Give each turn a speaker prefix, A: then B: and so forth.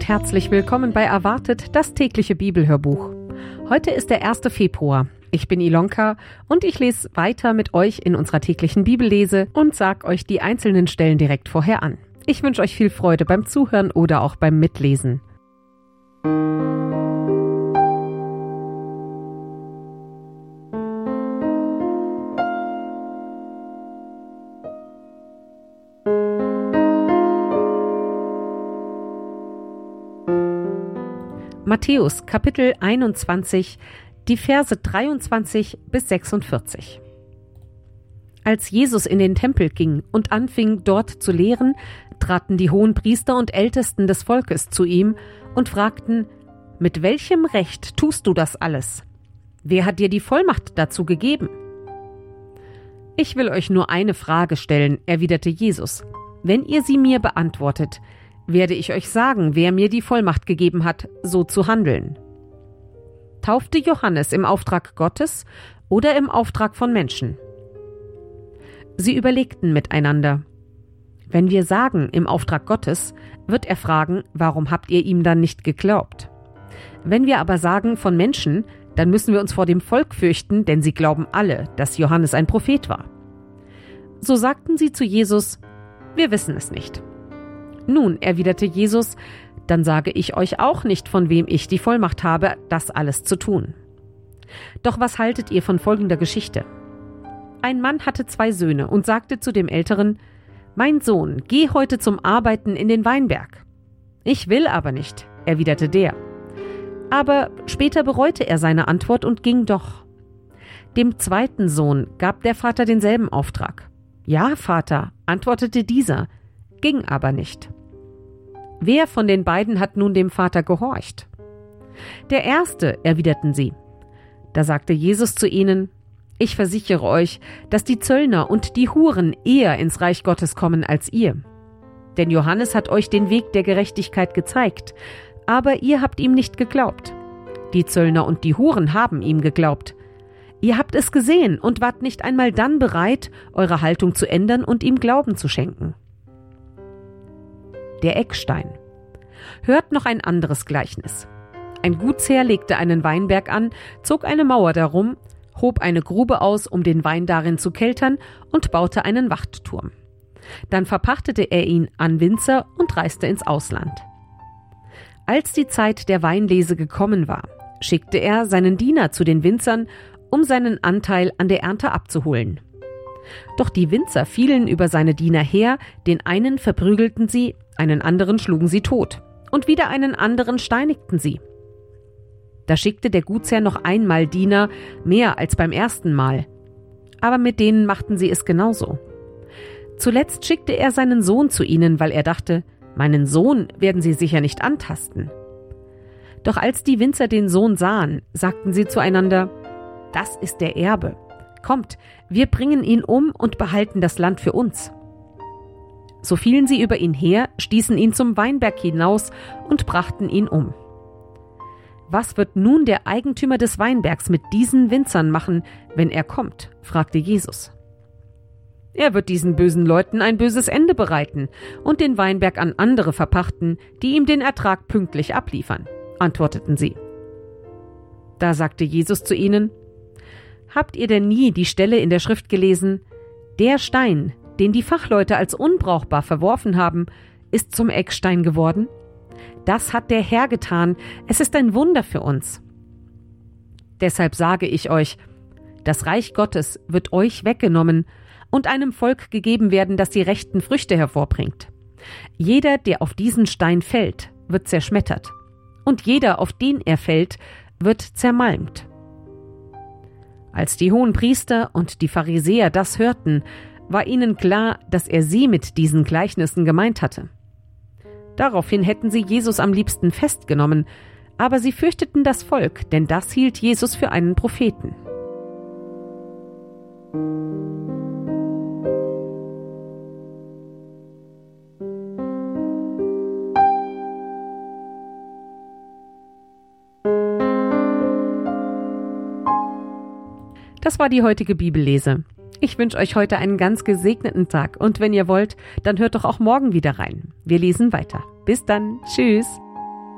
A: herzlich willkommen bei Erwartet, das tägliche Bibelhörbuch. Heute ist der 1. Februar. Ich bin Ilonka und ich lese weiter mit euch in unserer täglichen Bibellese und sage euch die einzelnen Stellen direkt vorher an. Ich wünsche euch viel Freude beim Zuhören oder auch beim Mitlesen. Matthäus, Kapitel 21, die Verse 23 bis 46. Als Jesus in den Tempel ging und anfing, dort zu lehren, traten die Hohenpriester und Ältesten des Volkes zu ihm und fragten: Mit welchem Recht tust du das alles? Wer hat dir die Vollmacht dazu gegeben? Ich will euch nur eine Frage stellen, erwiderte Jesus. Wenn ihr sie mir beantwortet, werde ich euch sagen, wer mir die Vollmacht gegeben hat, so zu handeln. Taufte Johannes im Auftrag Gottes oder im Auftrag von Menschen? Sie überlegten miteinander. Wenn wir sagen, im Auftrag Gottes, wird er fragen, warum habt ihr ihm dann nicht geglaubt? Wenn wir aber sagen, von Menschen, dann müssen wir uns vor dem Volk fürchten, denn sie glauben alle, dass Johannes ein Prophet war. So sagten sie zu Jesus: Wir wissen es nicht. Nun, erwiderte Jesus, dann sage ich euch auch nicht, von wem ich die Vollmacht habe, das alles zu tun. Doch was haltet ihr von folgender Geschichte? Ein Mann hatte 2 Söhne und sagte zu dem Älteren: Mein Sohn, geh heute zum Arbeiten in den Weinberg. Ich will aber nicht, erwiderte der. Aber später bereute er seine Antwort und ging doch. Dem 2. Sohn gab der Vater denselben Auftrag. Ja, Vater, antwortete dieser, ging aber nicht. Wer von den beiden hat nun dem Vater gehorcht? Der Erste, erwiderten sie. Da sagte Jesus zu ihnen: Ich versichere euch, dass die Zöllner und die Huren eher ins Reich Gottes kommen als ihr. Denn Johannes hat euch den Weg der Gerechtigkeit gezeigt, aber ihr habt ihm nicht geglaubt. Die Zöllner und die Huren haben ihm geglaubt. Ihr habt es gesehen und wart nicht einmal dann bereit, eure Haltung zu ändern und ihm Glauben zu schenken. Der Eckstein. Hört noch ein anderes Gleichnis. Ein Gutsherr legte einen Weinberg an, zog eine Mauer darum, hob eine Grube aus, um den Wein darin zu keltern, und baute einen Wachtturm. Dann verpachtete er ihn an Winzer und reiste ins Ausland. Als die Zeit der Weinlese gekommen war, schickte er seinen Diener zu den Winzern, um seinen Anteil an der Ernte abzuholen. Doch die Winzer fielen über seine Diener her, den einen verprügelten sie, einen anderen schlugen sie tot und wieder einen anderen steinigten sie. Da schickte der Gutsherr noch einmal Diener, mehr als beim ersten Mal. Aber mit denen machten sie es genauso. Zuletzt schickte er seinen Sohn zu ihnen, weil er dachte, meinen Sohn werden sie sicher nicht antasten. Doch als die Winzer den Sohn sahen, sagten sie zueinander: Das ist der Erbe. Kommt, wir bringen ihn um und behalten das Land für uns. So fielen sie über ihn her, stießen ihn zum Weinberg hinaus und brachten ihn um. Was wird nun der Eigentümer des Weinbergs mit diesen Winzern machen, wenn er kommt? Fragte Jesus. Er wird diesen bösen Leuten ein böses Ende bereiten und den Weinberg an andere verpachten, die ihm den Ertrag pünktlich abliefern, antworteten sie. Da sagte Jesus zu ihnen: Habt ihr denn nie die Stelle in der Schrift gelesen: Der Stein, den die Fachleute als unbrauchbar verworfen haben, ist zum Eckstein geworden? Das hat der Herr getan, es ist ein Wunder für uns. Deshalb sage ich euch, das Reich Gottes wird euch weggenommen und einem Volk gegeben werden, das die rechten Früchte hervorbringt. Jeder, der auf diesen Stein fällt, wird zerschmettert, und jeder, auf den er fällt, wird zermalmt. Als die Hohenpriester und die Pharisäer das hörten, war ihnen klar, dass er sie mit diesen Gleichnissen gemeint hatte. Daraufhin hätten sie Jesus am liebsten festgenommen, aber sie fürchteten das Volk, denn das hielt Jesus für einen Propheten. Das war die heutige Bibellese. Ich wünsche euch heute einen ganz gesegneten Tag und wenn ihr wollt, dann hört doch auch morgen wieder rein. Wir lesen weiter. Bis dann. Tschüss.